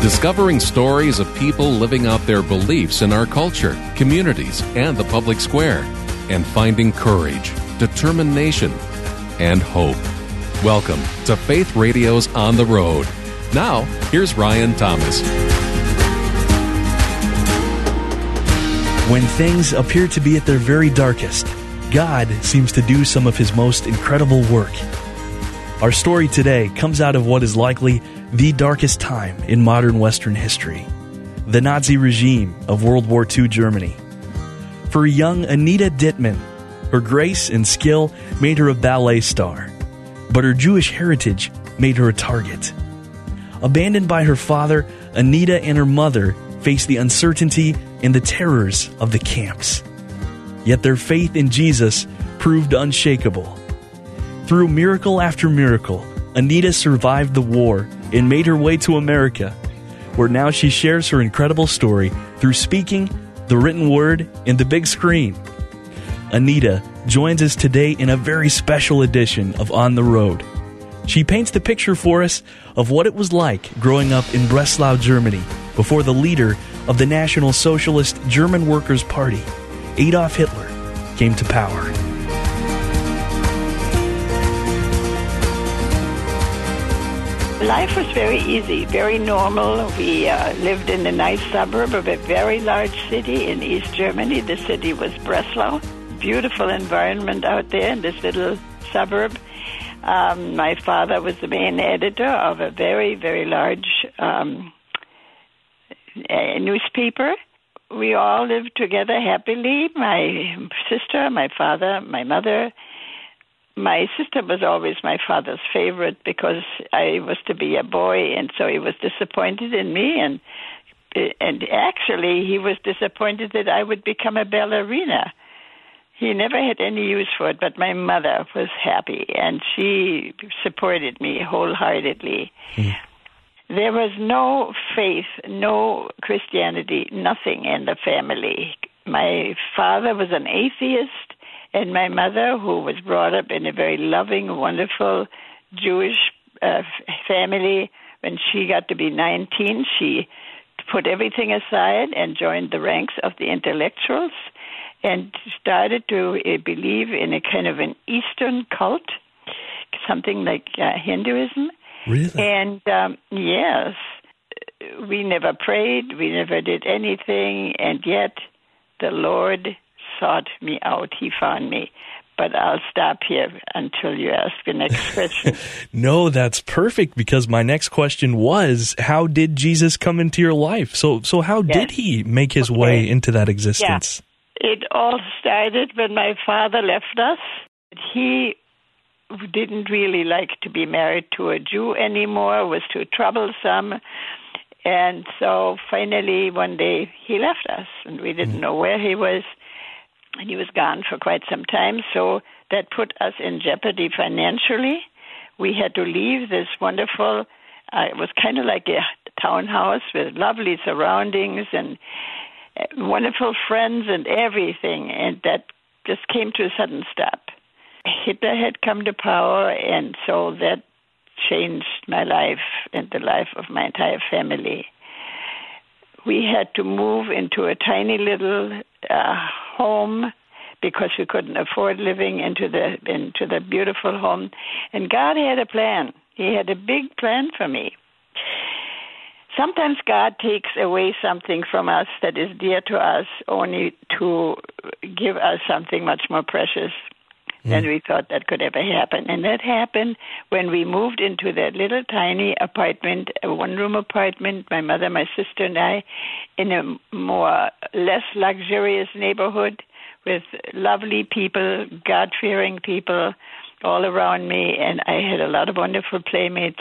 Discovering stories of people living out their beliefs in our culture, communities, and the public square, and finding courage, determination, and hope. Welcome to Faith Radio's On the Road. Now, here's Ryan Thomas. When things appear to be at their very darkest, God seems to do some of His most incredible work. Our story today comes out of what is likely the darkest time in modern Western history, the Nazi regime of World War II Germany. For young Anita Dittman, her grace and skill made her a ballet star, but her Jewish heritage made her a target. Abandoned by her father, Anita and her mother faced the uncertainty and the terrors of the camps. Yet their faith in Jesus proved unshakable. Through miracle after miracle, Anita survived the war and made her way to America, where now she shares her incredible story through speaking, the written word, and the big screen. Anita joins us today in a very special edition of On the Road. She paints the picture for us of what it was like growing up in Breslau, Germany, before the leader of the National Socialist German Workers' Party, Adolf Hitler, came to power. Life was very easy, very normal. We lived in a nice suburb of a very large city in East Germany. The city was Breslau. Beautiful environment out there in this little suburb. My father was the main editor of a very, very large newspaper. We all lived together happily. My sister, my father, my mother. My sister was always my father's favorite because I was to be a boy, and so he was disappointed in me. And actually, he was disappointed that I would become a ballerina. He never had any use for it, but my mother was happy, and she supported me wholeheartedly. There was no faith, no Christianity, nothing in the family. My father was an atheist, and my mother, who was brought up in a very loving, wonderful Jewish family, when she got to be 19, she put everything aside and joined the ranks of the intellectuals and started to believe in a kind of an Eastern cult, something like Hinduism. Really? And yes, we never prayed, we never did anything, and yet the Lord sought me out. He found me. But I'll stop here until you ask the next question. No, that's perfect, because my next question was, how did Jesus come into your life? So how did He make His way into that existence? Yeah. It all started when my father left us. He didn't really like to be married to a Jew anymore, was too troublesome. And so finally one day he left us, and we didn't know where he was. And he was gone for quite some time, so that put us in jeopardy financially. We had to leave this wonderful, it was kind of like a townhouse with lovely surroundings and wonderful friends and everything, and that just came to a sudden stop. Hitler had come to power, and so that changed my life and the life of my entire family. We had to move into a tiny little home because we couldn't afford living into the beautiful home. And God had a plan. He had a big plan for me. Sometimes God takes away something from us that is dear to us only to give us something much more precious than we thought that could ever happen. And that happened when we moved into that little tiny apartment, a one-room apartment, my mother, my sister, and I, in a less luxurious neighborhood with lovely people, God-fearing people all around me, and I had a lot of wonderful playmates.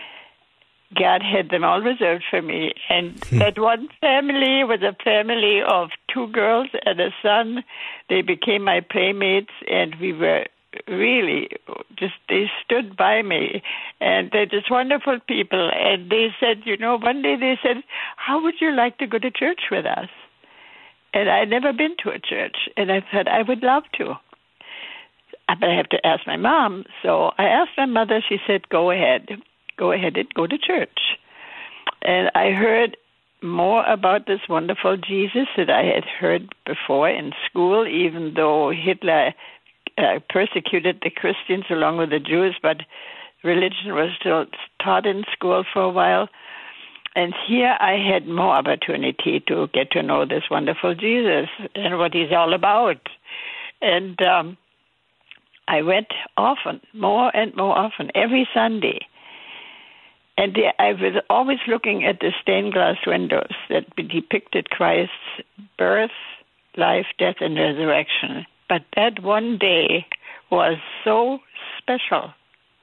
God had them all reserved for me. And that one family was a family of 2 girls and a son. They became my playmates, and we were really they stood by me. And they're just wonderful people. And they said, one day they said, how would you like to go to church with us? And I'd never been to a church. And I said, I would love to. But I have to ask my mom. So I asked my mother. She said, go ahead and go to church. And I heard more about this wonderful Jesus that I had heard before in school, even though Hitler persecuted the Christians along with the Jews, but religion was still taught in school for a while. And here I had more opportunity to get to know this wonderful Jesus and what he's all about. And I went often, more and more often, every Sunday. And I was always looking at the stained glass windows that depicted Christ's birth, life, death, and resurrection. But that one day was so special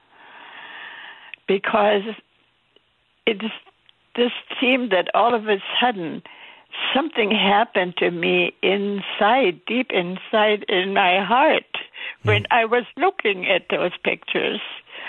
because it just seemed that all of a sudden something happened to me inside, deep inside in my heart when I was looking at those pictures.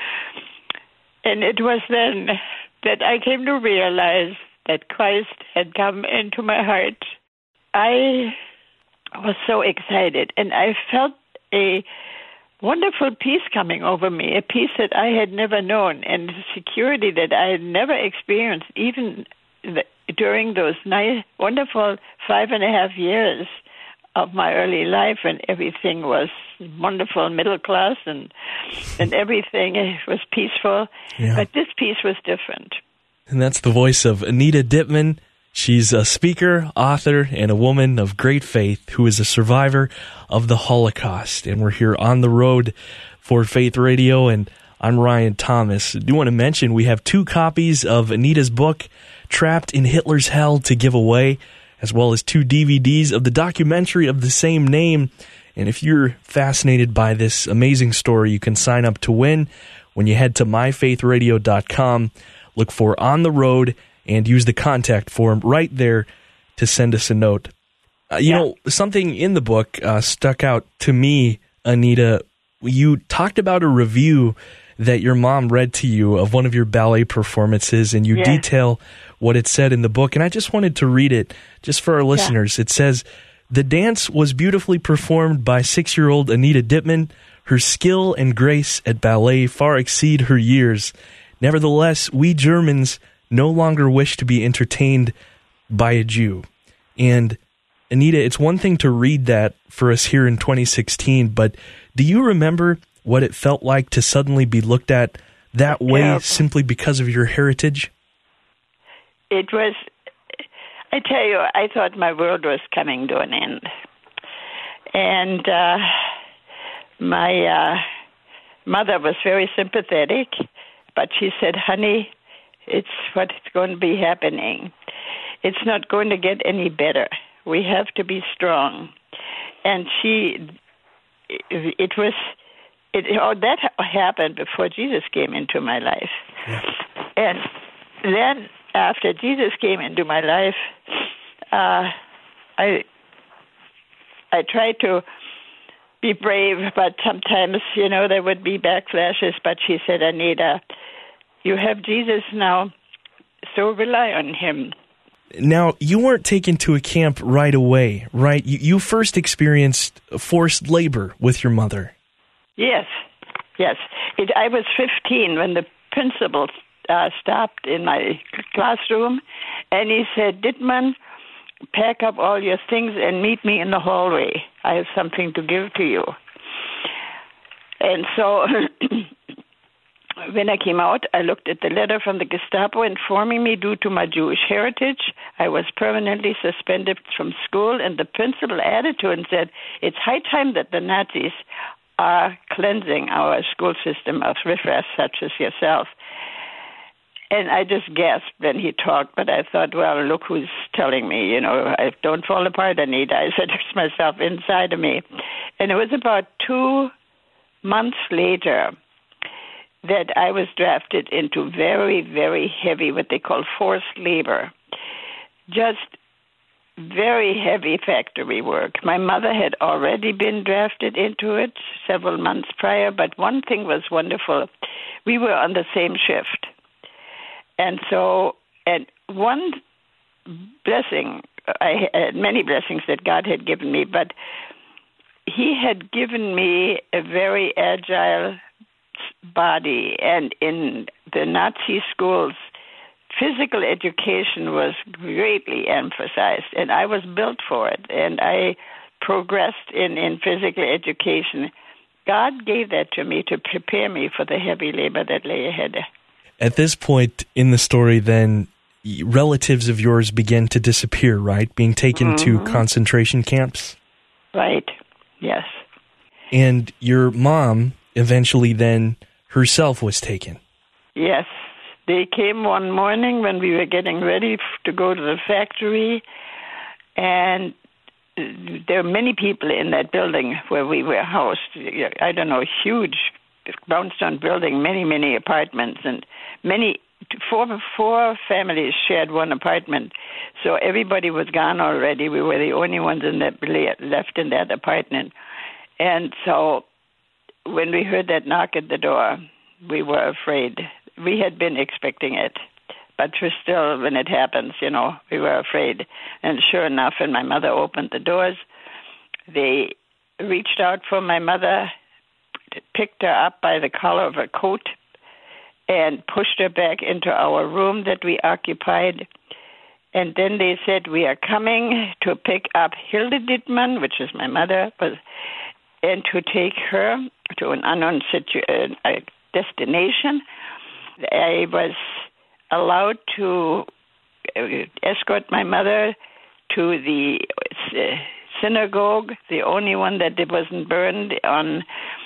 And it was then that I came to realize that Christ had come into my heart. I was so excited, and I felt a wonderful peace coming over me, a peace that I had never known, and a security that I had never experienced, even during those nice, wonderful 5.5 years of my early life, when everything was wonderful, middle class, and everything was peaceful. Yeah. But this peace was different. And that's the voice of Anita Dittman. She's a speaker, author, and a woman of great faith who is a survivor of the Holocaust. And we're here on the road for Faith Radio, and I'm Ryan Thomas. I do want to mention we have 2 copies of Anita's book, Trapped in Hitler's Hell, to give away, as well as 2 DVDs of the documentary of the same name. And if you're fascinated by this amazing story, you can sign up to win when you head to myfaithradio.com, look for On the Road, and use the contact form right there to send us a note. You know, something in the book stuck out to me, Anita. You talked about a review that your mom read to you of one of your ballet performances, and you detail what it said in the book. And I just wanted to read it just for our listeners. It says, "The dance was beautifully performed by 6-year-old Anita Dittman. Her skill and grace at ballet far exceed her years. Nevertheless, we Germans no longer wish to be entertained by a Jew." And Anita, it's one thing to read that for us here in 2016, but do you remember what it felt like to suddenly be looked at that way simply because of your heritage? It was, I tell you, I thought my world was coming to an end. And my mother was very sympathetic, but she said, "Honey, it's what's going to be happening. It's not going to get any better. We have to be strong." And that happened before Jesus came into my life. Yeah. And then after Jesus came into my life, I tried to be brave, but sometimes, there would be backflashes. But she said, "Anita, you have Jesus now, so rely on him." Now, you weren't taken to a camp right away, right? You first experienced forced labor with your mother. Yes. I was 15 when the principal stopped in my classroom, and he said, "Dittman, pack up all your things and meet me in the hallway. I have something to give to you." And so when I came out, I looked at the letter from the Gestapo informing me due to my Jewish heritage, I was permanently suspended from school, and the principal added to it and said, "It's high time that the Nazis are cleansing our school system of riffraff such as yourself." And I just gasped when he talked, but I thought, well, look who's telling me, I don't fall apart, Anita. I said to myself inside of me. And it was about 2 months later that I was drafted into very, very heavy, what they call forced labor. Just very heavy factory work. My mother had already been drafted into it several months prior, but one thing was wonderful. We were on the same shift. And one blessing, I had many blessings that God had given me, but he had given me a very agile body. And in the Nazi schools, physical education was greatly emphasized, and I was built for it, and I progressed in physical education. God gave that to me to prepare me for the heavy labor that lay ahead. At this point in the story, then, relatives of yours begin to disappear, right? Being taken to concentration camps? Right, yes. And your mom eventually then herself was taken? Yes. They came one morning when we were getting ready to go to the factory, and there were many people in that building where we were housed. I don't know, huge brownstone building, many apartments, and four families shared one apartment. So everybody was gone already. We were the only ones left in that apartment. And so when we heard that knock at the door, we were afraid. We had been expecting it, but still, when it happens, we were afraid. And sure enough, when my mother opened the doors, they reached out for my mother, picked her up by the collar of her coat, and pushed her back into our room that we occupied. And then they said, "We are coming to pick up Hilde Dittmann," which is my mother, and to take her to an unknown destination. I was allowed to escort my mother to the synagogue, the only one that wasn't burned, on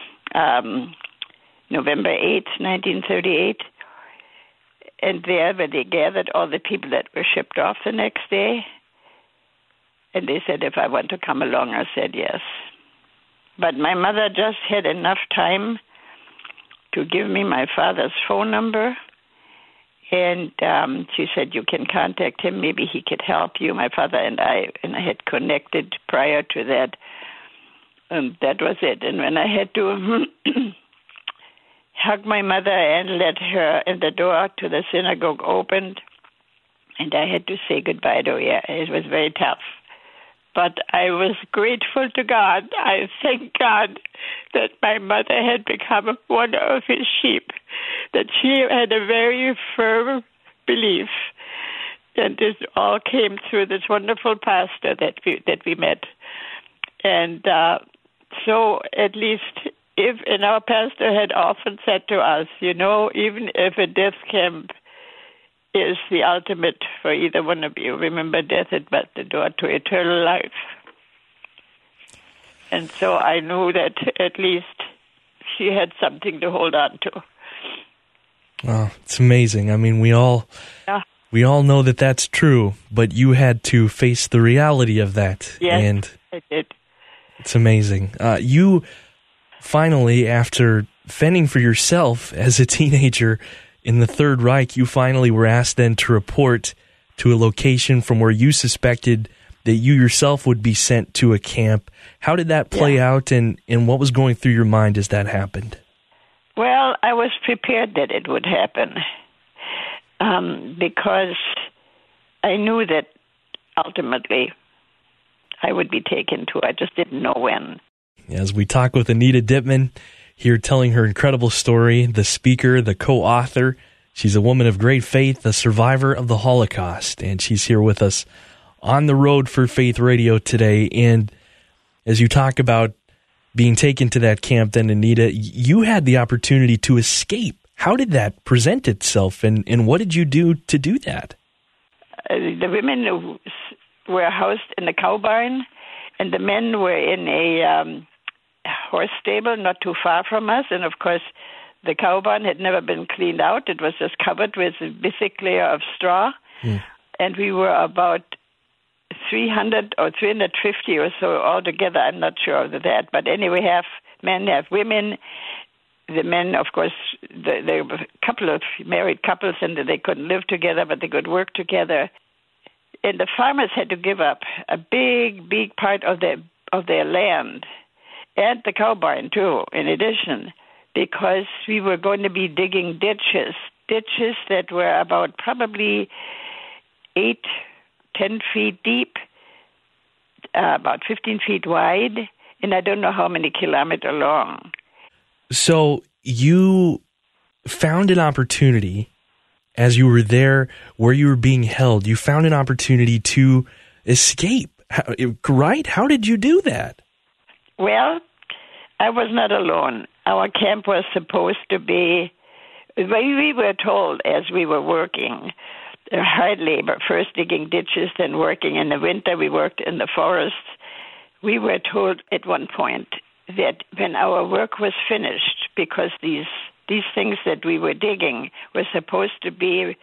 November 8, 1938. And there they gathered all the people that were shipped off the next day. And they said if I want to come along, I said yes. But my mother just had enough time to give me my father's phone number. And she said, you can contact him. Maybe he could help you. My father and I had connected prior to that. And that was it. And when I had to hug my mother and let her, and the door to the synagogue opened, and I had to say goodbye to her. It was very tough. But I was grateful to God. I thank God that my mother had become one of his sheep, that she had a very firm belief. And this all came through this wonderful pastor that we met. And so at least and our pastor had often said to us, even if a death camp is the ultimate for either one of you, remember death is but the door to eternal life. And so I knew that at least she had something to hold on to. Oh, it's amazing. I mean, we all know that that's true, but you had to face the reality of that. Yes, and I did. It's amazing. You finally, after fending for yourself as a teenager in the Third Reich, you finally were asked then to report to a location from where you suspected that you yourself would be sent to a camp. How did that play out, and what was going through your mind as that happened? Well, I was prepared that it would happen because I knew that ultimately I would be taken to. I just didn't know when. As we talk with Anita Dittmann, here telling her incredible story, the speaker, the co-author. She's a woman of great faith, a survivor of the Holocaust, and she's here with us on the Road for Faith Radio today. And as you talk about being taken to that camp, then, Anita, you had the opportunity to escape. How did that present itself, and what did you do to do that? The women were housed in the cow barn, and the men were in a horse stable not too far from us. And, of course, the cow barn had never been cleaned out. It was just covered with a thick layer of straw. And we were about 300 or 350 or so altogether. I'm not sure of that. But anyway, half men, half women. The men, of course, there were a couple of married couples, and they couldn't live together, but they could work together. And the farmers had to give up a big part of their land, and the cow barn too, in addition, because we were going to be digging ditches that were about probably 8-10 feet deep, about 15 feet wide, and I don't know how many kilometers long. So you found an opportunity as you were there where you were being held, you found an opportunity to escape, right? How did you do that? Well, I was not alone. Our camp was supposed to be, we were told as we were working, hard labor, first digging ditches, then working in the winter. We worked in the forests. We were told at one point that when our work was finished, because these things that we were digging were supposed to be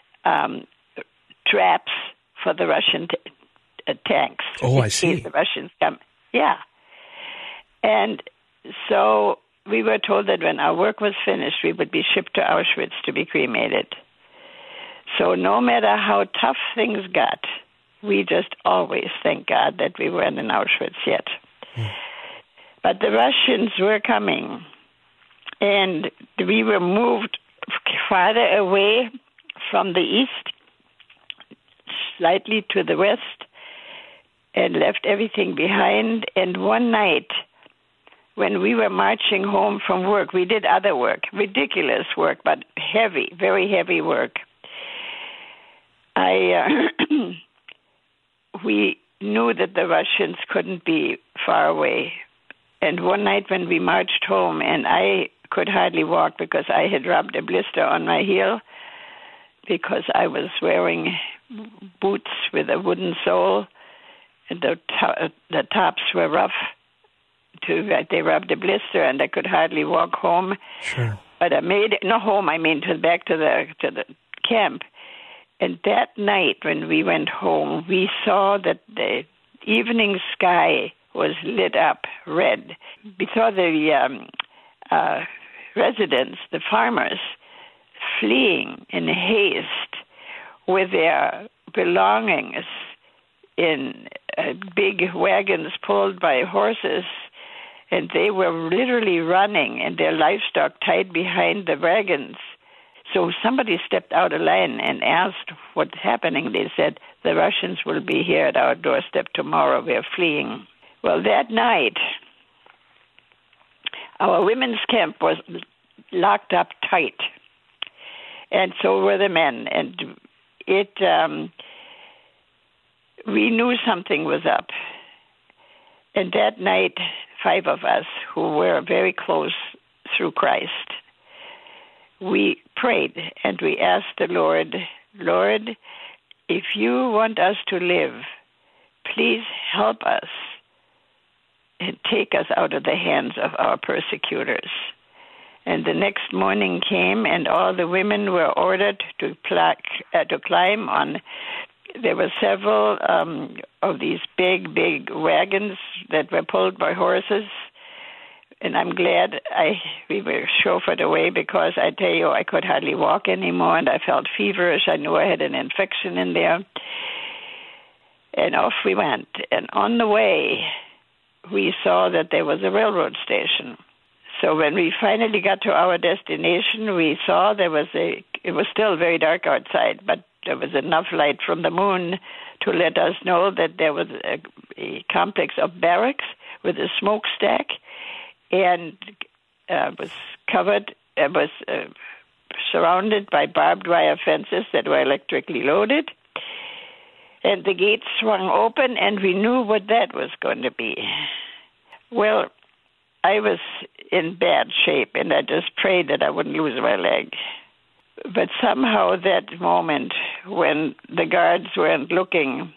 traps for the Russian tanks. Oh, I see. The Russians come. Yeah. And so we were told that when our work was finished, we would be shipped to Auschwitz to be cremated. So no matter how tough things got, we just always thank God that we weren't in Auschwitz yet. But the Russians were coming, and we were moved farther away from the east, slightly to the west, and left everything behind. And one night, when we were marching home from work, we did other work, ridiculous work, but heavy, very heavy work. We knew that the Russians couldn't be far away. And one night when we marched home, and I could hardly walk because I had rubbed a blister on my heel because I was wearing boots with a wooden sole, and the tops were rough. They rubbed a blister, and I could hardly walk home. Sure. But I made it, no home, I mean back to the camp. And that night when we went home, we saw that the evening sky was lit up red. We saw the residents, the farmers, fleeing in haste with their belongings in big wagons pulled by horses, and they were literally running and their livestock tied behind the wagons. So somebody stepped out of line and asked what's happening. They said, the Russians will be here at our doorstep tomorrow. We're fleeing. Well, that night, our women's camp was locked up tight, and so were the men. And we knew something was up. And that night, 5 of us who were very close through Christ, we prayed and we asked the Lord, Lord, if you want us to live, please help us and take us out of the hands of our persecutors. And the next morning came, and all the women were ordered to climb on. There were several of these big wagons that were pulled by horses. And I'm glad we were chauffeured away, because I tell you, I could hardly walk anymore, and I felt feverish. I knew I had an infection in there. And off we went. And on the way, we saw that there was a railroad station. So when we finally got to our destination, we saw it was still very dark outside, but there was enough light from the moon to let us know that there was a complex of barracks with a smokestack, and was surrounded by barbed wire fences that were electrically loaded. And the gates swung open, and we knew what that was going to be. Well, I was in bad shape, and I just prayed that I wouldn't lose my leg. But somehow that moment when the guards weren't looking,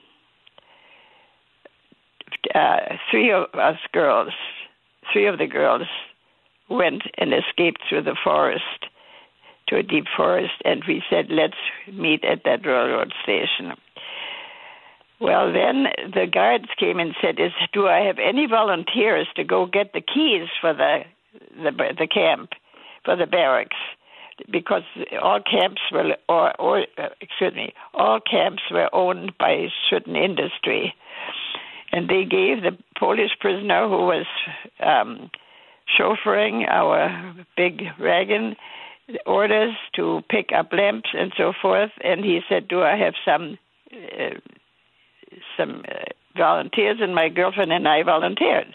3 of the girls went and escaped through the forest to a deep forest, and we said, let's meet at that railroad station. Well, then the guards came and said, do I have any volunteers to go get the keys for the camp, for the barracks? Because all camps were, all camps were owned by a certain industry. And they gave the Polish prisoner who was chauffeuring our big wagon orders to pick up lamps and so forth. And he said, do I have some volunteers? And my girlfriend and I volunteered.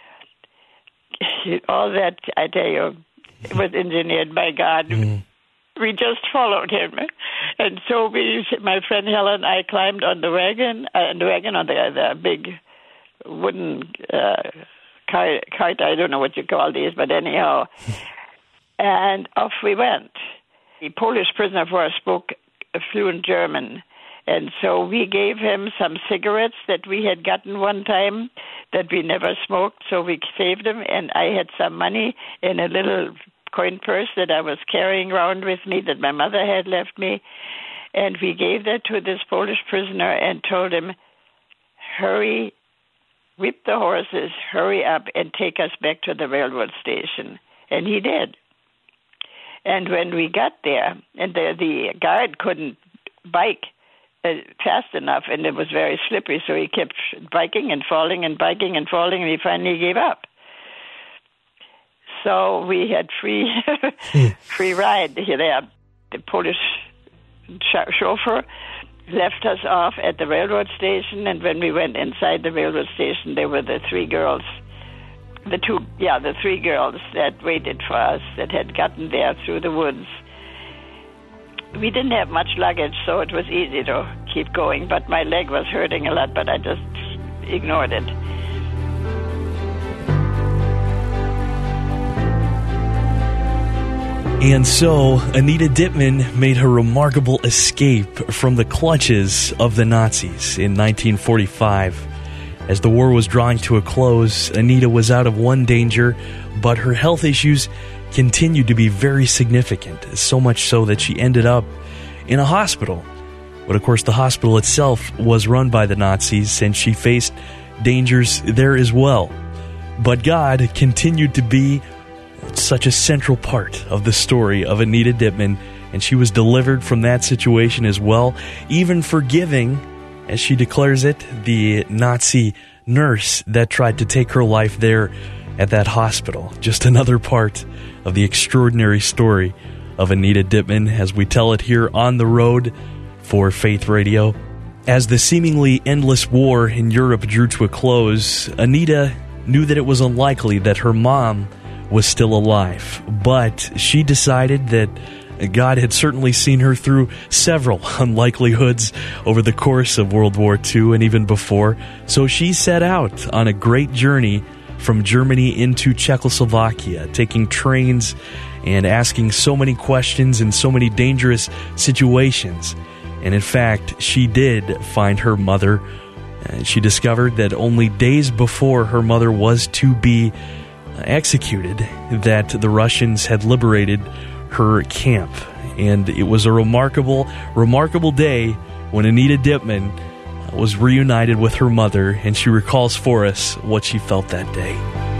All that, I tell you, was engineered by God We just followed him. And so my friend Helen and I climbed on the wagon on the big wooden cart. I don't know what you call these, but anyhow. And off we went. The Polish prisoner for us spoke fluent German. And so we gave him some cigarettes that we had gotten one time that we never smoked, so we saved them. And I had some money in a little coin purse that I was carrying around with me that my mother had left me. And we gave that to this Polish prisoner and told him, hurry, whip the horses, hurry up and take us back to the railroad station. And he did. And when we got there, and the guard couldn't bike fast enough, and it was very slippery, so he kept biking and falling and biking and falling, and he finally gave up. So we had free ride there. The Polish chauffeur left us off at the railroad station, and when we went inside the railroad station, there were the three girls. The three girls that waited for us that had gotten there through the woods. We didn't have much luggage, so it was easy to keep going, but my leg was hurting a lot, but I just ignored it. And so, Anita Dittman made her remarkable escape from the clutches of the Nazis in 1945. As the war was drawing to a close, Anita was out of one danger, but her health issues continued to be very significant, so much so that she ended up in a hospital. But of course, the hospital itself was run by the Nazis, and she faced dangers there as well. But God continued to be such a central part of the story of Anita Dittman, and she was delivered from that situation as well, even forgiving, as she declares it, the Nazi nurse that tried to take her life there at that hospital. Just another part of the extraordinary story of Anita Dittman as we tell it here on the road for Faith Radio. As the seemingly endless war in Europe drew to a close, Anita knew that it was unlikely that her mom was still alive, but she decided that God had certainly seen her through several unlikelihoods over the course of World War II and even before, so she set out on a great journey from Germany into Czechoslovakia, taking trains and asking so many questions in so many dangerous situations. And in fact, she did find her mother. She discovered that only days before her mother was to be executed, that the Russians had liberated her camp. And it was a remarkable day when Anita Dittman was reunited with her mother, and she recalls for us what she felt that day.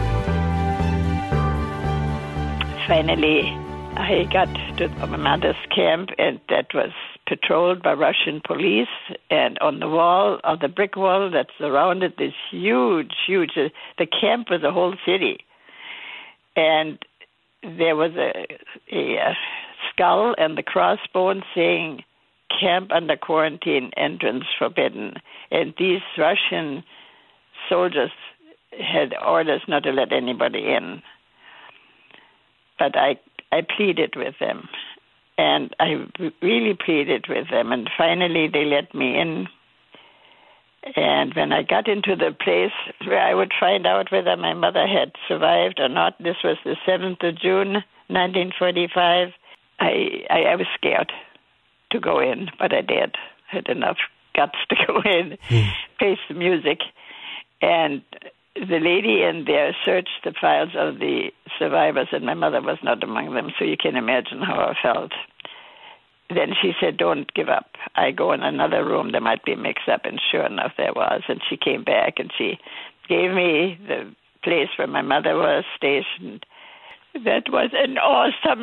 Finally, I got to my mother's camp, and that was patrolled by Russian police, and on the wall, on the brick wall that surrounded this huge, the camp was a whole city. And there was a skull and the crossbones saying, "Camp under quarantine, entrance forbidden." And these Russian soldiers had orders not to let anybody in. But I pleaded with them, and I really pleaded with them, and finally they let me in. And when I got into the place where I would find out whether my mother had survived or not, this was the 7th of June, 1945, I was scared to go in, but I did. I had enough guts to go in, face the music. And the lady in there searched the files of the survivors, and my mother was not among them, so you can imagine how I felt. Then she said, "Don't give up. I go in another room. There might be a mix-up." And sure enough, there was. And she came back, and she gave me the place where my mother was stationed. That was an awesome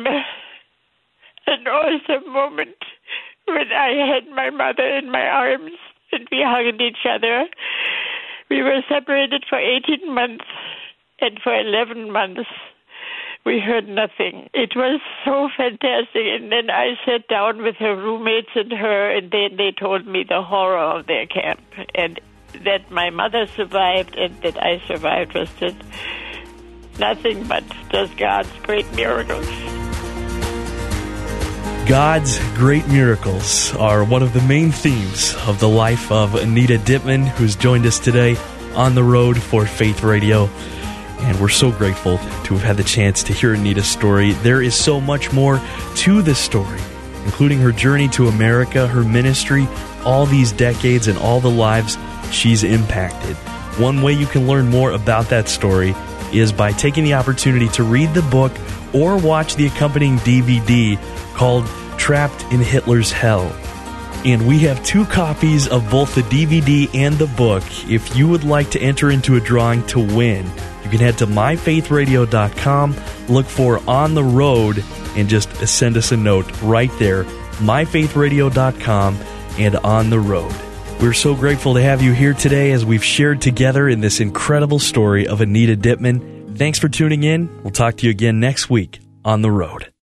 moment when I had my mother in my arms, and we hugged each other. We were separated for 18 months, and for 11 months, we heard nothing. It was so fantastic. And then I sat down with her roommates and her, and then they told me the horror of their camp. And that my mother survived and that I survived was just nothing but just God's great miracles. God's great miracles are one of the main themes of the life of Anita Dittman, who's joined us today on the road for Faith Radio. And we're so grateful to have had the chance to hear Anita's story. There is so much more to this story, including her journey to America, her ministry, all these decades, and all the lives she's impacted. One way you can learn more about that story is by taking the opportunity to read the book or watch the accompanying DVD called Trapped in Hitler's Hell. And we have 2 copies of both the DVD and the book. If you would like to enter into a drawing to win, you can head to myfaithradio.com, look for On the Road, and just send us a note right there, myfaithradio.com and On the Road. We're so grateful to have you here today as we've shared together in this incredible story of Anita Dittman. Thanks for tuning in. We'll talk to you again next week on the road.